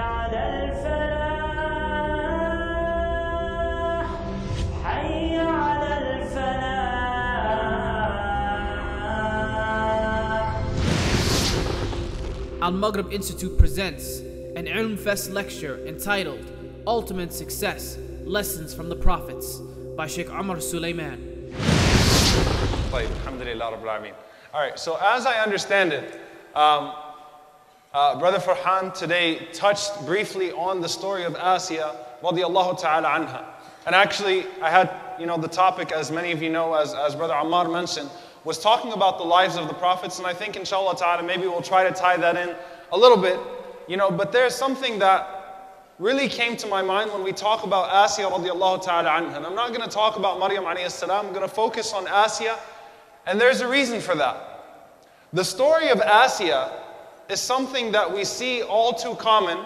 على الفلاح حي على الفلاح. Al-Maghrib Institute presents an Ilm Fest lecture entitled Ultimate Success, Lessons from the Prophets by Sheikh Omar Sulaiman. Alhamdulillah Rabbil Alameen. All right, so as I understand it, Brother Farhan today touched briefly on the story of Asiya radiyallahu ta'ala anha. And actually, I had, the topic, as many of you know, as Brother Ammar mentioned, was talking about the lives of the prophets, and I think inshallah ta'ala maybe we'll try to tie that in a little bit, but there's something that really came to my mind when we talk about Asiya radiyallahu ta'ala anha. And I'm not going to talk about Maryam alayhi salam, I'm going to focus on Asiya, and there's a reason for that. The story of Asiya is something that we see all too common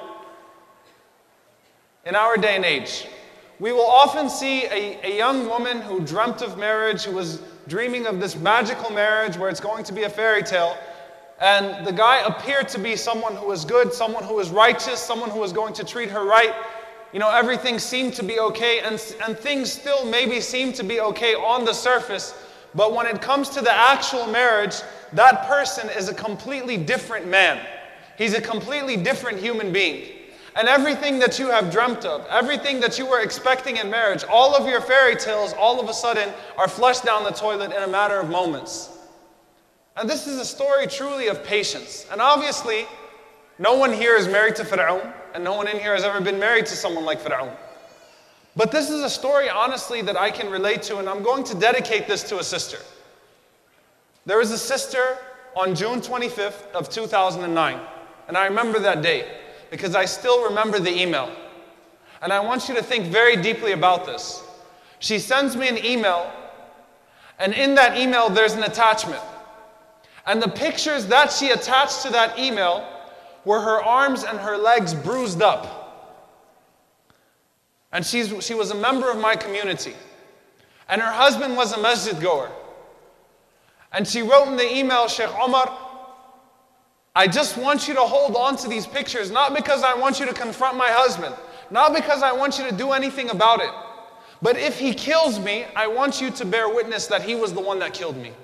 in our day and age. We will often see a young woman who dreamt of marriage, who was dreaming of this magical marriage where it's going to be a fairy tale, and the guy appeared to be someone who was good, someone who was righteous, someone who was going to treat her right. Everything seemed to be okay, and things still maybe seem to be okay on the surface, but when it comes to the actual marriage, that person is a completely different man. He's a completely different human being. And everything that you have dreamt of, everything that you were expecting in marriage, all of your fairy tales all of a sudden are flushed down the toilet in a matter of moments. And this is a story truly of patience. And obviously, no one here is married to Fir'aun, and no one in here has ever been married to someone like Fir'aun. But this is a story, honestly, that I can relate to, and I'm going to dedicate this to a sister. There was a sister on June 25th of 2009, and I remember that day because I still remember the email. And I want you to think very deeply about this. She sends me an email, and in that email there's an attachment. And the pictures that she attached to that email were her arms and her legs bruised up. And she was a member of my community. And her husband was a masjid goer. And she wrote in the email, Sheikh Omar, I just want you to hold on to these pictures, not because I want you to confront my husband, not because I want you to do anything about it, but if he kills me, I want you to bear witness that he was the one that killed me.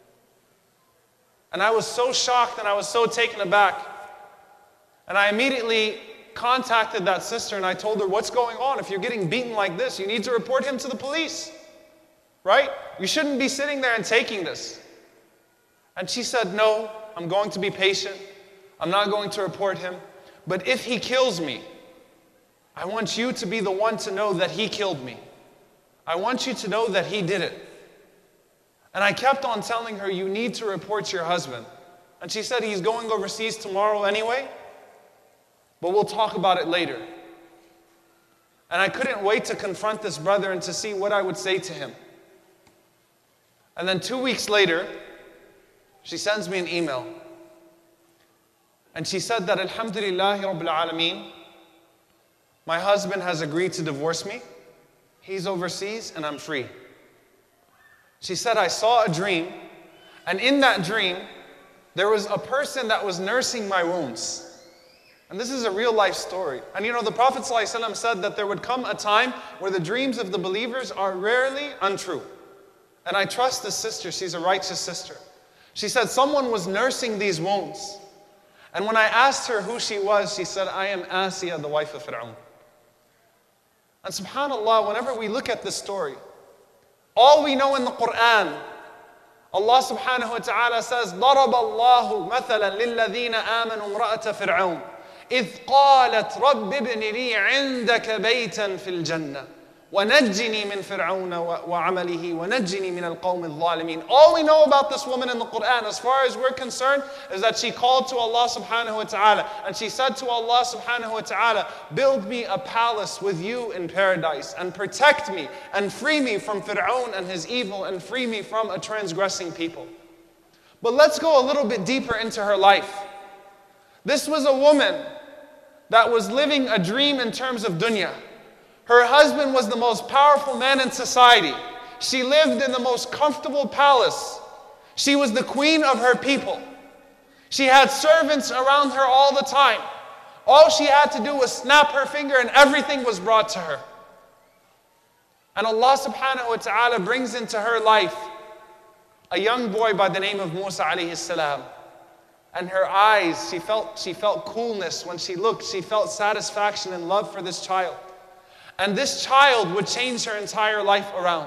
And I was so shocked and I was so taken aback. And I immediately contacted that sister and I told her, what's going on? If you're getting beaten like this, you need to report him to the police, right? You shouldn't be sitting there and taking this. And she said, no, I'm going to be patient. I'm not going to report him. But if he kills me, I want you to be the one to know that he killed me. I want you to know that he did it. And I kept on telling her, you need to report your husband. And she said, he's going overseas tomorrow anyway, but we'll talk about it later. And I couldn't wait to confront this brother and to see what I would say to him. And then 2 weeks later, she sends me an email. And she said that, Alhamdulillah Rabbil Alameen, my husband has agreed to divorce me. He's overseas and I'm free. She said, I saw a dream, and in that dream, there was a person that was nursing my wounds. And this is a real life story. And the Prophet ﷺ said that there would come a time where the dreams of the believers are rarely untrue. And I trust this sister, she's a righteous sister. She said someone was nursing these wounds. And when I asked her who she was, she said, I am Asiya, the wife of Fir'aun. And subhanAllah, whenever we look at this story, all we know in the Quran, Allah subhanahu wa ta'ala says, ضَرَبَ اللَّهُ مَثَلًا لِلَّذِينَ آمَنُوا امْرَأَةَ فِرْعَوْنَ إِذْ قَالَتْ رَبِّ ابْنِ لِي عِنْدَكَ بَيْتًا فِي الْجَنَّةِ وَنَجِّنِي مِنْ فِرْعَوْنَ وَعَمَلِهِ وَنَجِّنِي مِنَ الْقَوْمِ الظَّالِمِينَ. All we know about this woman in the Quran, as far as we're concerned, is that she called to Allah subhanahu wa ta'ala, and she said to Allah subhanahu wa ta'ala, build me a palace with you in paradise, and protect me, and free me from Fir'aun and his evil, and free me from a transgressing people. But let's go a little bit deeper into her life. This was a woman that was living a dream in terms of dunya. Her husband was the most powerful man in society. She lived in the most comfortable palace. She was the queen of her people. She had servants around her all the time. All she had to do was snap her finger and everything was brought to her. And Allah subhanahu wa ta'ala brings into her life a young boy by the name of Musa alayhi salam. And her eyes, she felt coolness when she looked. She felt satisfaction and love for this child. And this child would change her entire life around.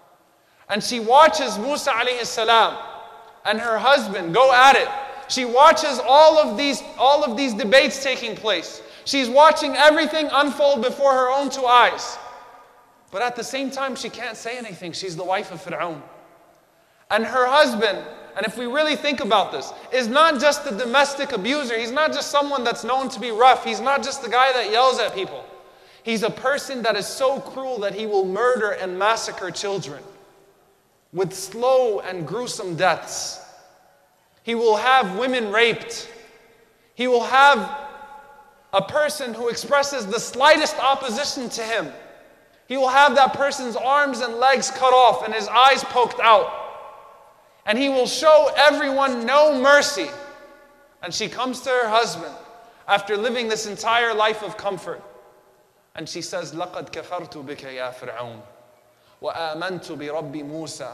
And she watches Musa alayhi salam and her husband go at it. She watches all of these debates taking place. She's watching everything unfold before her own two eyes. But at the same time, she can't say anything. She's the wife of Fir'aun. And her husband, and if we really think about this, is not just a domestic abuser. He's not just someone that's known to be rough. He's not just the guy that yells at people. He's a person that is so cruel that he will murder and massacre children with slow and gruesome deaths. He will have women raped. He will have a person who expresses the slightest opposition to him. He will have that person's arms and legs cut off and his eyes poked out. And he will show everyone no mercy. And she comes to her husband after living this entire life of comfort. And she says, لَقَدْ كَفَرْتُ بِكَ يَا فِرْعَوْنَ وَآمَنْتُ بِرَبِّ مُوسَى.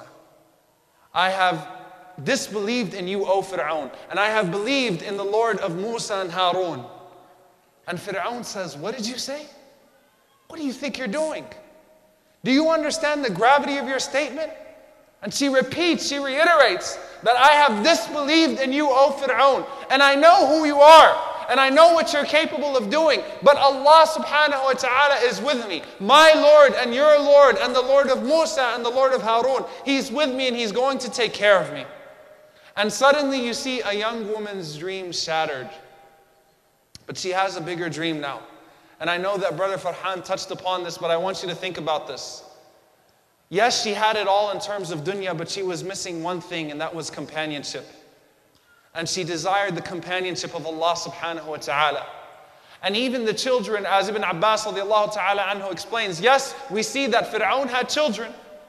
I have disbelieved in you, O Fir'aun, and I have believed in the Lord of Musa and Harun. And Fir'aun says, what did you say? What do you think you're doing? Do you understand the gravity of your statement? And she repeats, she reiterates that I have disbelieved in you, O Fir'aun, and I know who you are. And I know what you're capable of doing. But Allah subhanahu wa ta'ala is with me. My Lord and your Lord and the Lord of Musa and the Lord of Harun. He's with me and He's going to take care of me. And suddenly you see a young woman's dream shattered. But she has a bigger dream now. And I know that Brother Farhan touched upon this, but I want you to think about this. Yes, she had it all in terms of dunya, but she was missing one thing, and that was companionship. And she desired the companionship of Allah subhanahu wa ta'ala. And even the children, as Ibn Abbas radiallahu ta'ala anhu explains, yes, we see that Fir'aun had children.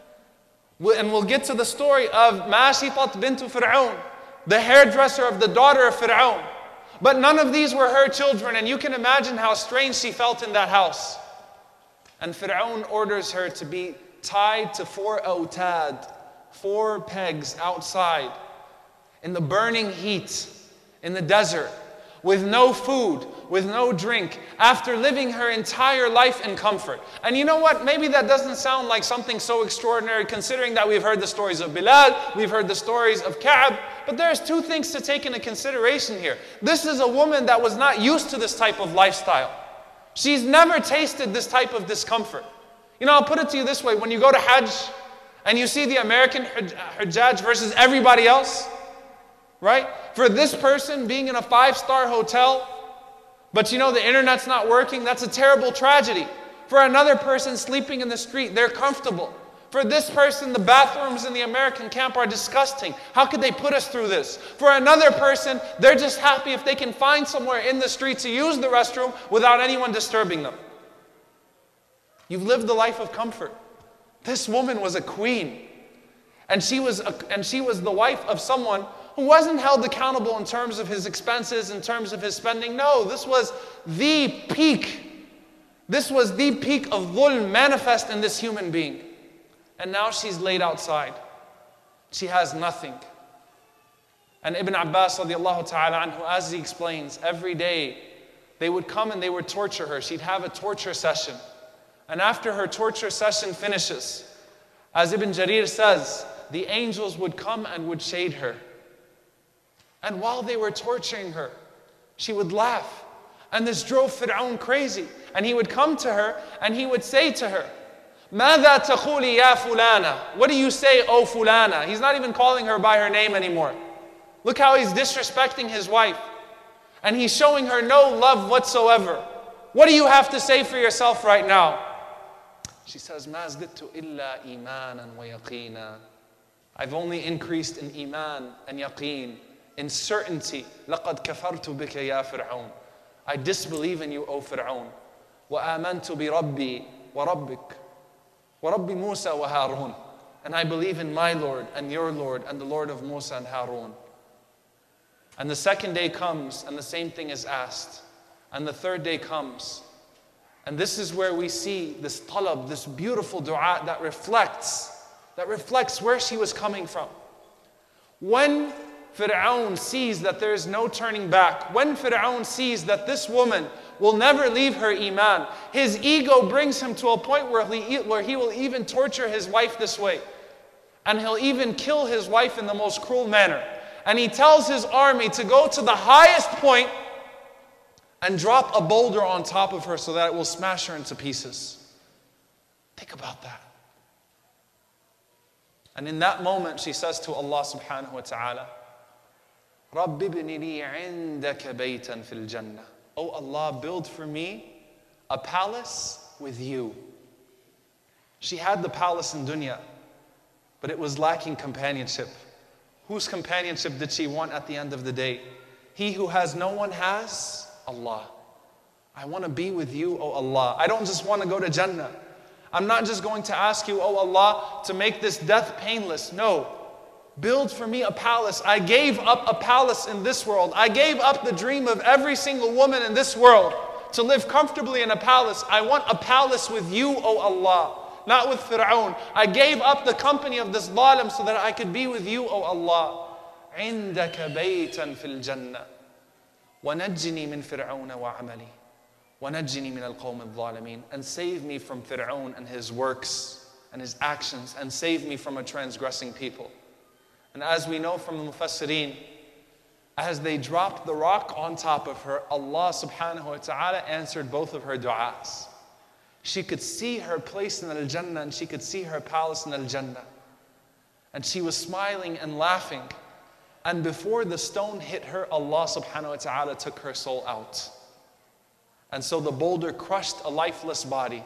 And we'll get to the story of Mashitat bintu Fir'aun, the hairdresser of the daughter of Fir'aun. But none of these were her children, and you can imagine how strange she felt in that house. And Fir'aun orders her to be tied to 4 awtad, 4 pegs outside, in the burning heat, in the desert, with no food, with no drink, after living her entire life in comfort. And you know what? Maybe that doesn't sound like something so extraordinary, considering that we've heard the stories of Bilal, we've heard the stories of Ka'b, but there's 2 things to take into consideration here. This is a woman that was not used to this type of lifestyle. She's never tasted this type of discomfort. You know, I'll put it to you this way. When you go to Hajj, and you see the American Hujjaj versus everybody else, right? For this person being in a 5-star hotel, but you know the internet's not working, that's a terrible tragedy. For another person sleeping in the street, they're comfortable. For this person, the bathrooms in the American camp are disgusting. How could they put us through this? For another person, they're just happy if they can find somewhere in the street to use the restroom without anyone disturbing them. You've lived the life of comfort. This woman was a queen. And she was the wife of someone who wasn't held accountable in terms of his expenses, in terms of his spending. No, this was the peak. This was the peak of dhulm manifest in this human being. And now she's laid outside. She has nothing. And Ibn Abbas radiallahu ta'ala anhu, as he explains, every day they would come and they would torture her. She'd have a torture session. And after her torture session finishes, as Ibn Jarir says, the angels would come and would shade her. And while they were torturing her, she would laugh. And this drove Fir'aun crazy. And he would come to her and he would say to her, ماذا تقولي يا فلانة? What do you say, O fulana? He's not even calling her by her name anymore. Look how he's disrespecting his wife. And he's showing her no love whatsoever. What do you have to say for yourself right now? She says, مَا زْدِدْتُ إِلَّا إِيمَانًا وَيَقِينًا. I've only increased in iman and yaqeen, in certainty. لَقَدْ كَفَرْتُ بِكَ يَا فِرْعَوْنَ. I disbelieve in you, O Fir'aun. وَآمَنْتُ بِرَبِّي وَرَبِّكَ وَرَبِّ مُوسَى وَهَارُونَ. And I believe in my Lord and your Lord and the Lord of Musa and Harun. And the second day comes and the same thing is asked. And the third day comes. And this is where we see this talab, this beautiful dua that reflects where she was coming from. When Fir'aun sees that there is no turning back, when Fir'aun sees that this woman will never leave her iman, his ego brings him to a point where he will even torture his wife this way. And he'll even kill his wife in the most cruel manner. And he tells his army to go to the highest point and drop a boulder on top of her so that it will smash her into pieces. Think about that. And in that moment, she says to Allah subhanahu wa ta'ala, رَبِّ ابْنِ لِي عِنْدَكَ بَيْتًا فِي الْجَنَّةِ. Oh Allah, build for me a palace with you. She had the palace in dunya, but it was lacking companionship. Whose companionship did she want at the end of the day? He who has no one has Allah. I want to be with you, oh Allah. I don't just want to go to Jannah. I'm not just going to ask you, oh Allah, to make this death painless. No. Build for me a palace. I gave up a palace in this world. I gave up the dream of every single woman in this world to live comfortably in a palace. I want a palace with you, oh Allah. Not with Fir'aun. I gave up the company of this zalim so that I could be with you, O Allah. عِنْدَكَ بَيْتًا فِي الْجَنَّةِ وَنَجِّنِي مِنْ فِرْعَوْنَ وَعَمَلِي وَنَجِّنِي مِنَ الْقَوْمِ الظَّالِمِينَ. And save me from Fir'aun and his works and his actions, and save me from a transgressing people. And as we know from the Mufassireen, as they dropped the rock on top of her, Allah subhanahu wa ta'ala answered both of her du'as. She could see her place in Al-Jannah, and she could see her palace in Al-Jannah. And she was smiling and laughing. And before the stone hit her, Allah subhanahu wa ta'ala took her soul out. And so the boulder crushed a lifeless body.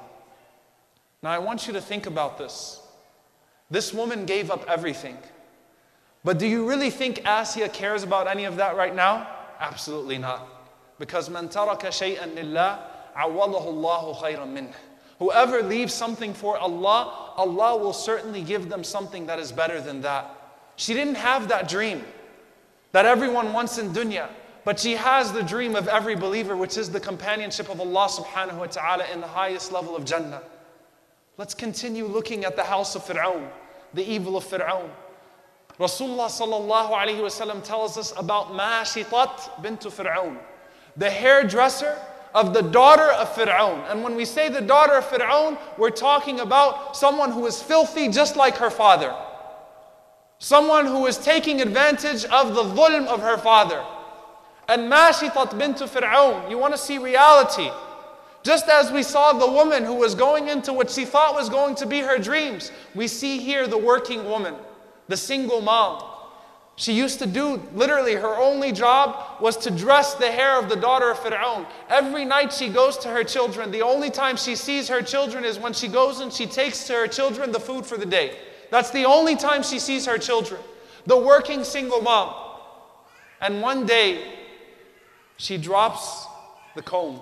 Now I want you to think about this. This woman gave up everything. But do you really think Asiyah cares about any of that right now? Absolutely not. Because مَنْ تَرَكَ شَيْئًا لِلَّهِ عَوَّضَهُ اللَّهُ خَيْرًا مِنْهُ. Whoever leaves something for Allah, Allah will certainly give them something that is better than that. She didn't have that dream that everyone wants in dunya, but she has the dream of every believer, which is the companionship of Allah subhanahu wa ta'ala in the highest level of Jannah. Let's continue looking at the house of Fir'aun, the evil of Fir'aun. Rasulullah sallallahu alayhi wa sallam tells us about Mashitat bint Fir'aun, the hairdresser of the daughter of Fir'aun. And when we say the daughter of Fir'aun, we're talking about someone who is filthy just like her father. Someone who is taking advantage of the dhulm of her father. And Mashitat bint Fir'aun, you want to see reality. Just as we saw the woman who was going into what she thought was going to be her dreams, we see here the working woman, the single mom. She used to do, literally her only job was to dress the hair of the daughter of Fir'aun. Every night she goes to her children. The only time she sees her children is when she goes and she takes to her children the food for the day. That's the only time she sees her children. The working single mom. And one day, she drops the comb.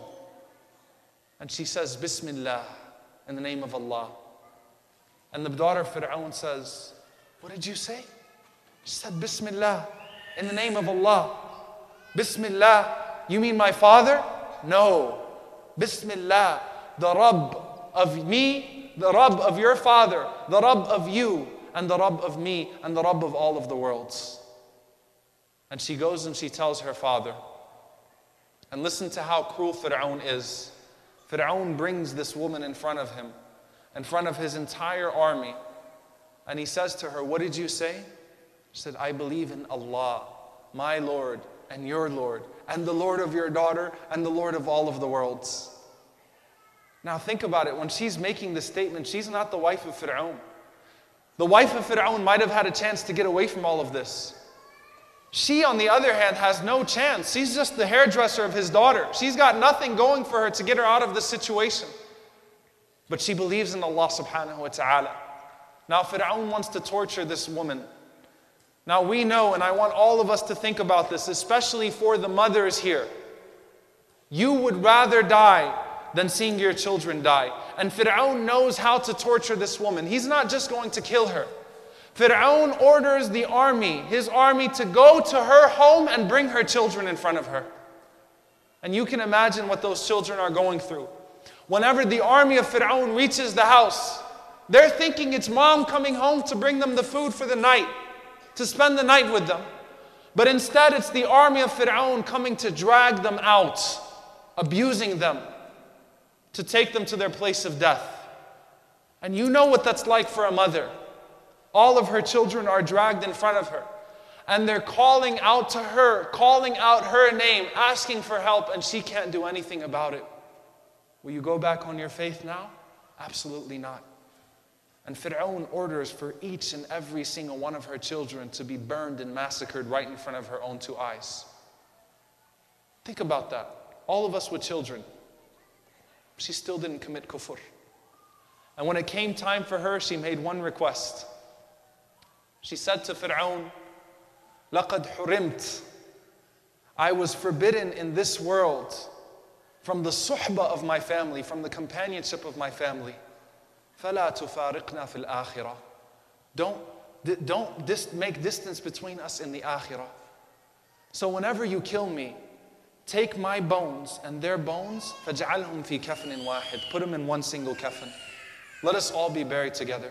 And she says, Bismillah, in the name of Allah. And the daughter of Fir'aun says, what did you say? She said, Bismillah, in the name of Allah. Bismillah, you mean my father? No. Bismillah, the Rabb of me, the Rabb of your father, the Rabb of you, and the Rabb of me, and the Rabb of all of the worlds. And she goes and she tells her father. And listen to how cruel Fir'aun is. Fir'aun brings this woman in front of him, in front of his entire army. And he says to her, what did you say? She said, I believe in Allah, my Lord and your Lord, and the Lord of your daughter, and the Lord of all of the worlds. Now think about it. When she's making this statement, she's not the wife of Fir'aun. The wife of Fir'aun might have had a chance to get away from all of this. She, on the other hand, has no chance. She's just the hairdresser of his daughter. She's got nothing going for her to get her out of this situation. But she believes in Allah subhanahu wa ta'ala. Now Fir'aun wants to torture this woman. Now we know, and I want all of us to think about this, especially for the mothers here. You would rather die than seeing your children die. And Fir'aun knows how to torture this woman. He's not just going to kill her. Fir'aun orders the army, his army, to go to her home and bring her children in front of her. And you can imagine what those children are going through. Whenever the army of Fir'aun reaches the house, they're thinking it's mom coming home to bring them the food for the night, to spend the night with them. But instead, it's the army of Fir'aun coming to drag them out, abusing them, to take them to their place of death. And you know what that's like for a mother. All of her children are dragged in front of her. And they're calling out to her, calling out her name, asking for help, and she can't do anything about it. Will you go back on your faith now? Absolutely not. And Fir'aun orders for each and every single one of her children to be burned and massacred right in front of her own two eyes. Think about that. All of us with children. She still didn't commit kufr. And when it came time for her, she made one request. She said to Fir'aun, لَقَدْ حُرِمْتَ, I was forbidden in this world from the suhbah of my family, from the companionship of my family. فَلَا تُفَارِقْنَا فِي الْآخِرَةِ. Don't make distance between us in the akhirah. So whenever you kill me, take my bones and their bones, فَجْعَلْهُمْ فِي كَفْنٍ وَاحِدٍ. Put them in one single kafan. Let us all be buried together.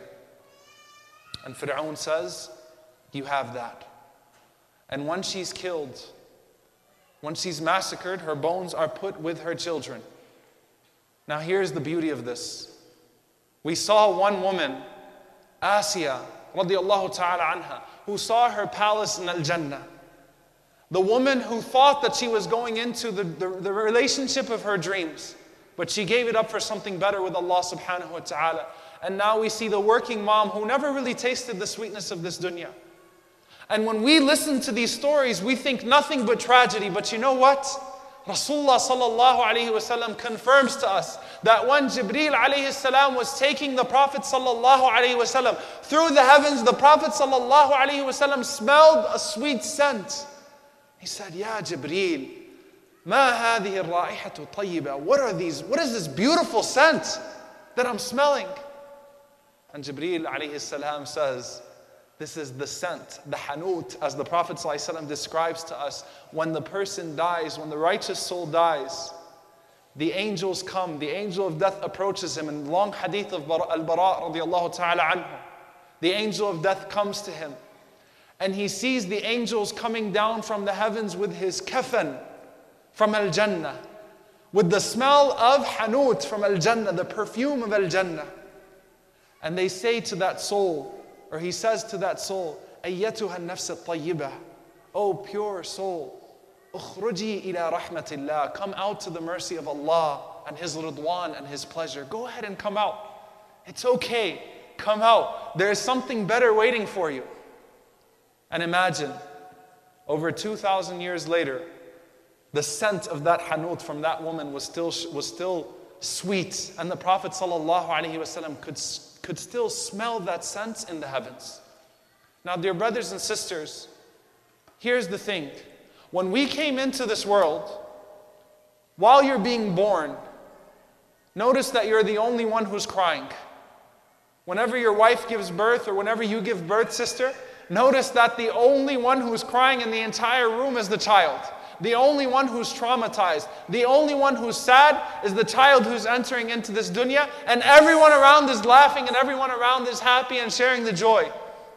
And Fir'aun says, you have that. And when she's killed, when she's massacred, her bones are put with her children. Now here's the beauty of this. We saw one woman, Asiya, radiallahu ta'ala anha, who saw her palace in Al-Jannah. The woman who thought that she was going into the relationship of her dreams, but she gave it up for something better with Allah subhanahu wa ta'ala. And now we see the working mom who never really tasted the sweetness of this dunya. And when we listen to these stories, we think nothing but tragedy. But you know what? Rasulullah sallallahu alayhi wasallam confirms to us that when Jibreel alayhi salam was taking the Prophet sallallahu alayhi wasallam through the heavens, the Prophet sallallahu alayhi wasallam smelled a sweet scent. He said, Ya Jibreel, ma hadhihi ar-ra'ihatu tayyiba. What is this beautiful scent that I'm smelling? And Jibreel alayhi salam says, this is the scent, the hanut, as the Prophet ﷺ describes to us. When the person dies, when the righteous soul dies, the angels come, the angel of death approaches him. In the long hadith of Al-Bara radiallahu ta'ala anhu, the angel of death comes to him. And he sees the angels coming down from the heavens with his kafan from Al-Jannah, with the smell of hanut from Al-Jannah, the perfume of Al-Jannah. And they say to that soul, or he says to that soul, أَيَّتُهَا النَّفْسَ الطَّيِّبَةِ, O pure soul, أُخْرُجِي إِلَىٰ رَحْمَةِ اللَّهِ, come out to the mercy of Allah and His ridwan and His pleasure. Go ahead and come out. It's okay. Come out. There is something better waiting for you. And imagine, over 2,000 years later, the scent of that hanut from that woman was still sweet. And the Prophet ﷺ could still smell that scent in the heavens. Now, dear brothers and sisters, here's the thing. When we came into this world, while you're being born, notice that you're the only one who's crying. Whenever your wife gives birth, or whenever you give birth, sister, notice that the only one who's crying in the entire room is the child. The only one who's traumatized, the only one who's sad is the child who's entering into this dunya, and everyone around is laughing and everyone around is happy and sharing the joy.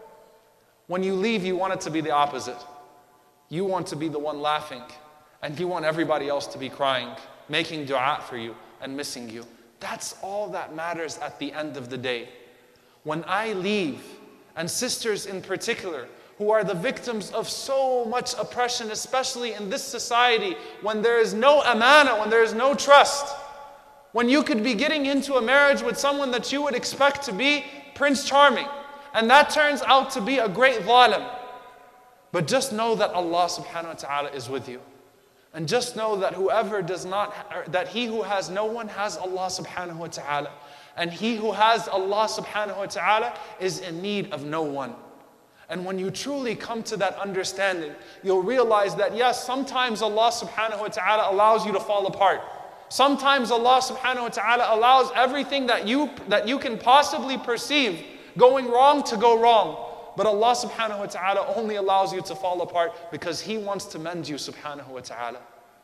When you leave, you want it to be the opposite. You want to be the one laughing, and you want everybody else to be crying, making dua for you and missing you. That's all that matters at the end of the day. When I leave, and sisters in particular, who are the victims of so much oppression, especially in this society, when there is no amana, when there is no trust, when you could be getting into a marriage with someone that you would expect to be Prince Charming, and that turns out to be a great zalim. But just know that Allah subhanahu wa ta'ala is with you. And just know that that he who has no one has Allah subhanahu wa ta'ala. And he who has Allah subhanahu wa ta'ala is in need of no one. And when you truly come to that understanding, you'll realize that yes, sometimes Allah subhanahu wa ta'ala allows you to fall apart. Sometimes Allah subhanahu wa ta'ala allows everything that you can possibly perceive going wrong to go wrong. But Allah subhanahu wa ta'ala only allows you to fall apart because He wants to mend you subhanahu wa ta'ala.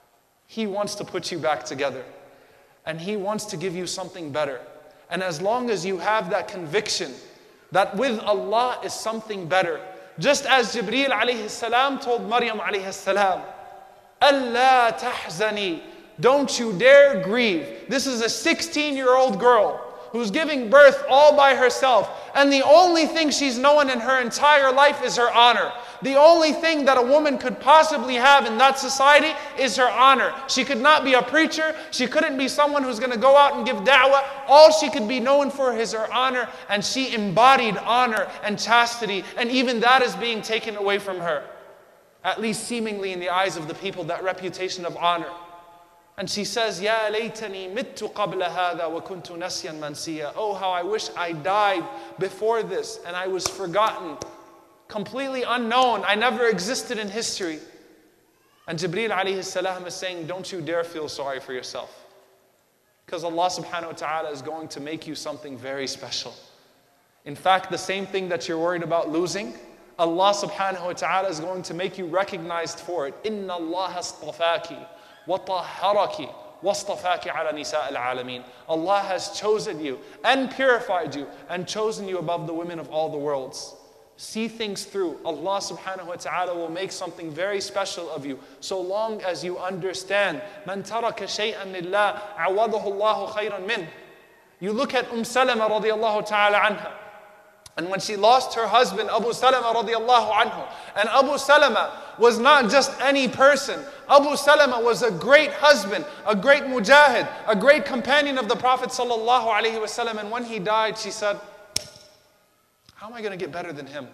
He wants to put you back together. And He wants to give you something better. And as long as you have that conviction that with Allah is something better, just as Jibreel alayhi salam told Maryam alayhi salam, Allah tahzani, don't you dare grieve. This is a 16-year-old girl who's giving birth all by herself. And the only thing she's known in her entire life is her honor. The only thing that a woman could possibly have in that society is her honor. She could not be a preacher. She couldn't be someone who's going to go out and give da'wah. All she could be known for is her honor. And she embodied honor and chastity. And even that is being taken away from her. At least seemingly in the eyes of the people, that reputation of honor. And she says, Ya laytani mittu qabla hadha wa kuntu nasyan mansiya. Oh, how I wish I died before this and I was forgotten, completely unknown. I never existed in history. And Jibreel alayhi salam is saying, don't you dare feel sorry for yourself. Because Allah subhanahu wa ta'ala is going to make you something very special. In fact, the same thing that you're worried about losing, Allah subhanahu wa ta'ala is going to make you recognized for it. Inna Allah astafaki. وَطَهَّرَكِ وَاصْطَفَاكِ عَلَى نِسَاءِ الْعَالَمِينَ. Allah has chosen you and purified you and chosen you above the women of all the worlds. See things through. Allah subhanahu wa ta'ala will make something very special of you so long as you understand. مَنْ تَرَكَ شَيْئًا لِلَّهِ عَوَضَهُ اللَّهُ خَيْرًا مِنْهُ. You look at Salama radiallahu ta'ala anha. And when she lost her husband, Abu Salama radiallahu anhu, and Abu Salama was not just any person. Abu Salama was a great husband, a great mujahid, a great companion of the Prophet sallallahu alaihi wasallam. And when he died, she said, how am I going to get better than him?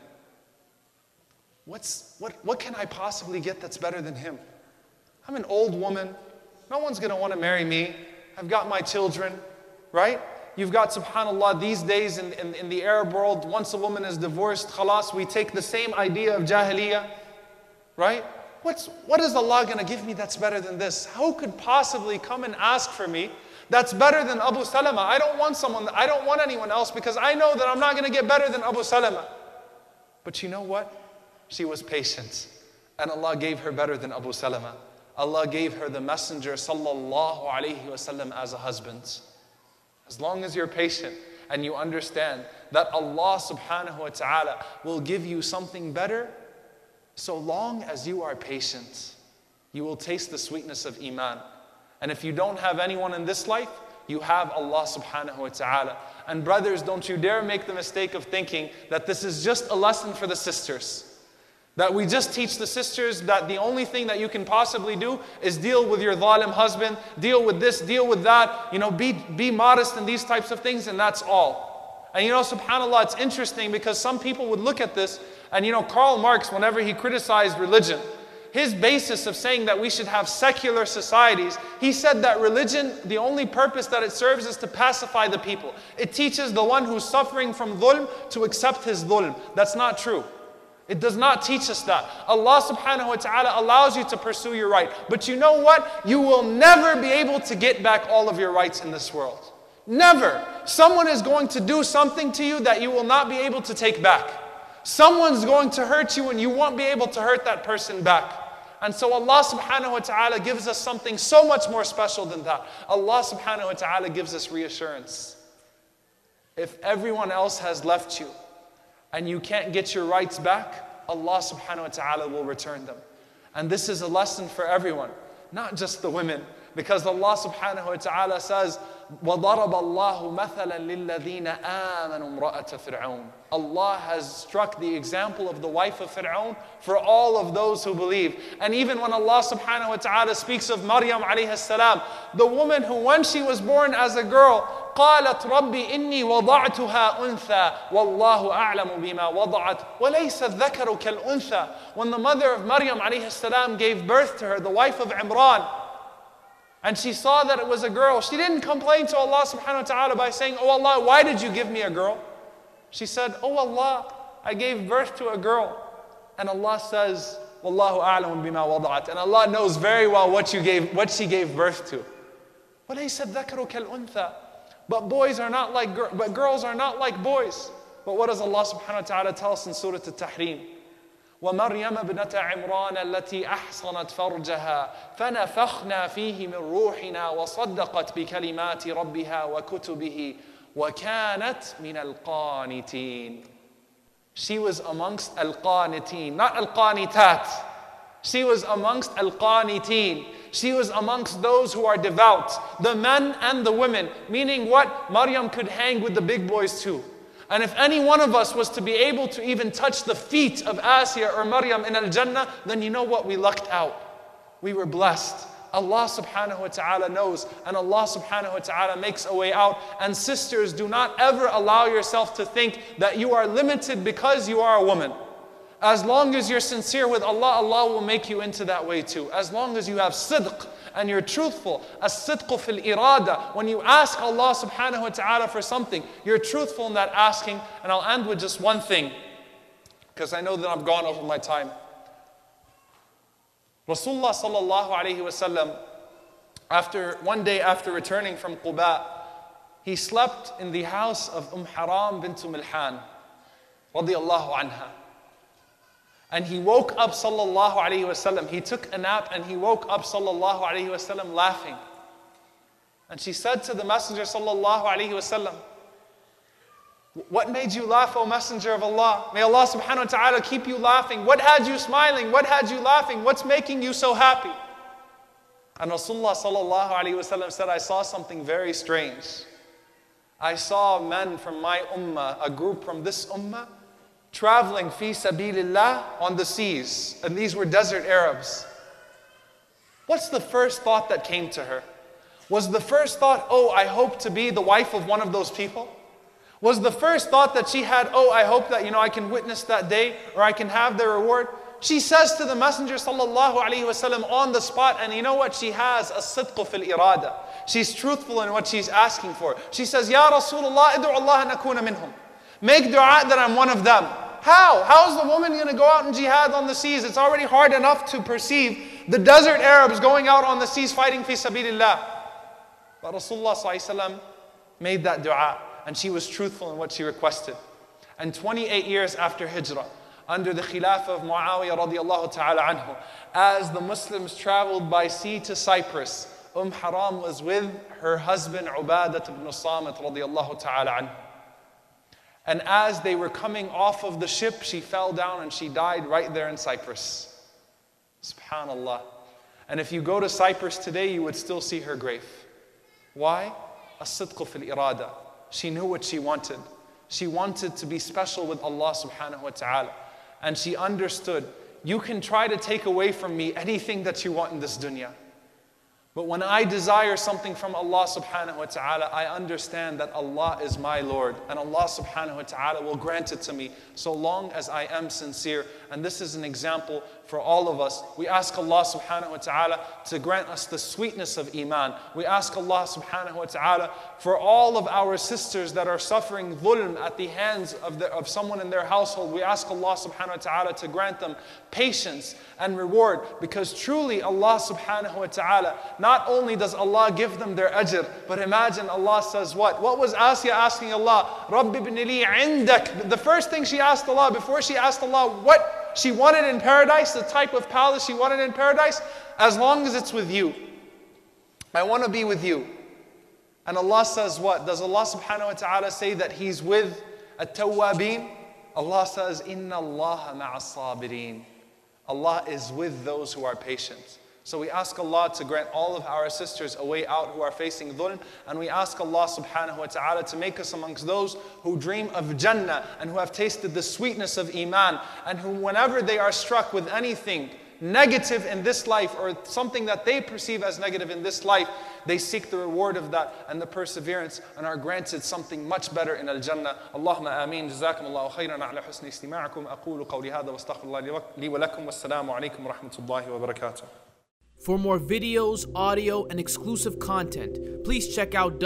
What can I possibly get that's better than him? I'm an old woman. No one's going to want to marry me. I've got my children, right? You've got, subhanAllah, these days in the Arab world, once a woman is divorced, khalas, we take the same idea of jahiliyyah, right? What is Allah going to give me that's better than this? Who could possibly come and ask for me that's better than Abu Salama? I don't want anyone else because I know that I'm not going to get better than Abu Salama. But you know what? She was patient. And Allah gave her better than Abu Salama. Allah gave her the Messenger sallallahu alayhi wasallam as a husband. As long as you're patient and you understand that Allah subhanahu wa ta'ala will give you something better, so long as you are patient, you will taste the sweetness of Iman. And if you don't have anyone in this life, you have Allah subhanahu wa ta'ala. And brothers, don't you dare make the mistake of thinking that this is just a lesson for the sisters. That we just teach the sisters that the only thing that you can possibly do is deal with your zalim husband, deal with this, deal with that, be modest in these types of things, and that's all. And subhanAllah, it's interesting because some people would look at this, and Karl Marx, whenever he criticized religion, his basis of saying that we should have secular societies, he said that religion, the only purpose that it serves is to pacify the people. It teaches the one who's suffering from dhulm to accept his dhulm. That's not true. It does not teach us that. Allah subhanahu wa ta'ala allows you to pursue your right. But you know what? You will never be able to get back all of your rights in this world. Never. Someone is going to do something to you that you will not be able to take back. Someone's going to hurt you and you won't be able to hurt that person back. And so Allah subhanahu wa ta'ala gives us something so much more special than that. Allah subhanahu wa ta'ala gives us reassurance. If everyone else has left you, and you can't get your rights back, Allah subhanahu wa ta'ala will return them. And this is a lesson for everyone, not just the women. Because Allah subhanahu wa ta'ala says, وَضَرَبَ اللَّهُ مَثَلًا لِلَّذِينَ آمَنُوا امْرَأَةَ فِرْعَوْنَ. Allah has struck the example of the wife of Fir'aun for all of those who believe. And even when Allah subhanahu wa ta'ala speaks of Maryam alayhi salam, the woman who when she was born as a girl, قالت ربي إني وضعتها أنثى والله أعلم بما وضعت وليس الذكر كالأنثى. When the mother of Maryam alayhi salam gave birth to her, the wife of Imran, and she saw that it was a girl, she didn't complain to Allah subhanahu wa ta'ala by saying, oh Allah, why did you give me a girl? She said, oh Allah, I gave birth to a girl. And Allah says, Wallahu a'lamu bima wada'at. And Allah knows very well what she gave birth to. وَلَيْسَ الذَّكَرُ كَالْأُنثَى. But girls are not like boys. But what does Allah subhanahu wa ta'ala tell us in Surah At-Tahrim? ومريم ابنة عمران التي أحصنت فرجها فنفخنا فيه من روحنا وصدقت بكلمات ربها وكتبه وكانت من القانتين. She was amongst al-qanitin, not al-qanitat. She was amongst al-qanitin. She was amongst those who are devout, the men and the women. Meaning what? Maryam could hang with the big boys too. And if any one of us was to be able to even touch the feet of Asiya or Maryam in Al-Jannah, then you know what? We lucked out. We were blessed. Allah subhanahu wa ta'ala knows, and Allah subhanahu wa ta'ala makes a way out. And sisters, do not ever allow yourself to think that you are limited because you are a woman. As long as you're sincere with Allah, Allah will make you into that way too. As long as you have sidq and you're truthful. As-sidqu fil irada. When you ask Allah subhanahu wa ta'ala for something, you're truthful in that asking. And I'll end with just one thing, because I know that I've gone over my time. Rasulullah sallallahu alayhi wasallam, one day after returning from Quba, he slept in the house of Haram bint Milhan, radiyallahu anha. And he woke up sallallahu alayhi wasallam. He took a nap and he woke up sallallahu alayhi wasallam laughing. And she said to the Messenger sallallahu alayhi wasallam, "What made you laugh, O Messenger of Allah? May Allah subhanahu wa ta'ala keep you laughing. What had you smiling? What had you laughing? What's making you so happy?" And Rasulullah sallallahu alayhi wasallam said, "I saw something very strange. I saw men from my ummah, a group from this ummah, traveling fi sabilillah on the seas, and these were desert Arabs." What's the first thought that came to her? Was the first thought, "Oh, I hope to be the wife of one of those people"? Was the first thought that she had, "Oh, I hope that I can witness that day, or I can have the reward"? She says to the Messenger sallallahu alaihi wasallam on the spot, and you know what? She has a sidq fil irada. She's truthful in what she's asking for. She says, "Ya Rasulullah, id'u Allah an akuna minhum." Make dua that I'm one of them. How? How is the woman going to go out and jihad on the seas? It's already hard enough to perceive the desert Arabs going out on the seas fighting fi sabilillah. But Rasulullah sallallahu alaihi wasallam made that dua, and she was truthful in what she requested. And 28 years after Hijrah, under the Khilafah of Muawiyah radiyallahu ta'ala anhu, as the Muslims traveled by sea to Cyprus, Haram was with her husband Ubadah ibn Samit radiyallahu ta'ala anhu. And as they were coming off of the ship, she fell down and she died right there in Cyprus. Subhanallah. And if you go to Cyprus today, you would still see her grave. Why? As-sidq fil irada. She knew what she wanted. She wanted to be special with Allah subhanahu wa ta'ala. And she understood, you can try to take away from me anything that you want in this dunya. But when I desire something from Allah subhanahu wa ta'ala, I understand that Allah is my Lord, and Allah subhanahu wa ta'ala will grant it to me so long as I am sincere. And this is an example for all of us. We ask Allah subhanahu wa ta'ala to grant us the sweetness of Iman. We ask Allah subhanahu wa ta'ala for all of our sisters that are suffering dhulm at the hands of someone in their household. We ask Allah subhanahu wa ta'ala to grant them patience and reward, because truly Allah subhanahu wa ta'ala, not only does Allah give them their ajr, but imagine Allah says what? What was Asiya asking Allah? Rabbi ibn li indak. The first thing she asked Allah, before she asked Allah what she wanted in paradise, the type of palace she wanted in paradise, as long as it's with you. I want to be with you. And Allah says what? Does Allah subhanahu wa ta'ala say that He's with at-tawwabin? Allah says, Inna Allah ma'as sabirin. Allah is with those who are patient. So we ask Allah to grant all of our sisters a way out who are facing dhulm, and we ask Allah subhanahu wa ta'ala to make us amongst those who dream of Jannah and who have tasted the sweetness of Iman, and who whenever they are struck with anything negative in this life, or something that they perceive as negative in this life, they seek the reward of that and the perseverance, and are granted something much better in Al-Jannah. Allahumma ameen. Jazakum Allahu khayran ala husni istima'akum. Aqulu qawli hadha wa astaghfirullah li wa lakum. Wassalamu alaikum wa rahmatullahi wa barakatuh. For more videos, audio, and exclusive content, please check out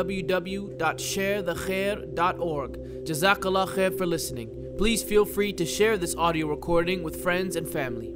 www.sharethekhair.org. Jazakallah khair for listening. Please feel free to share this audio recording with friends and family.